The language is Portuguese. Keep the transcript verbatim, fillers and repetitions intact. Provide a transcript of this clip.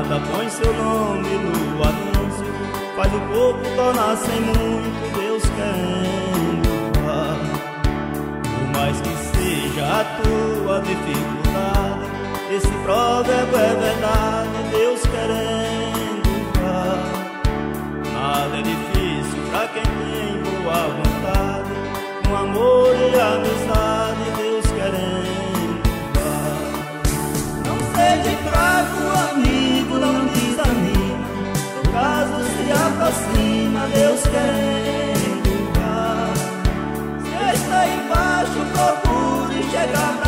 nada, põe seu nome no anúncio, faz o pouco tornar-se em muito, Deus querendo dar. Por mais que seja a tua dificuldade, esse provérbio é verdade, Deus querendo dar. Nada é difícil pra quem tem boa vontade, com amor e amizade, Deus querendo dar. Não seja fraco, amigo, não desanima, o caso se aproxima, Deus querendo dar. Se está embaixo, procure chegar pra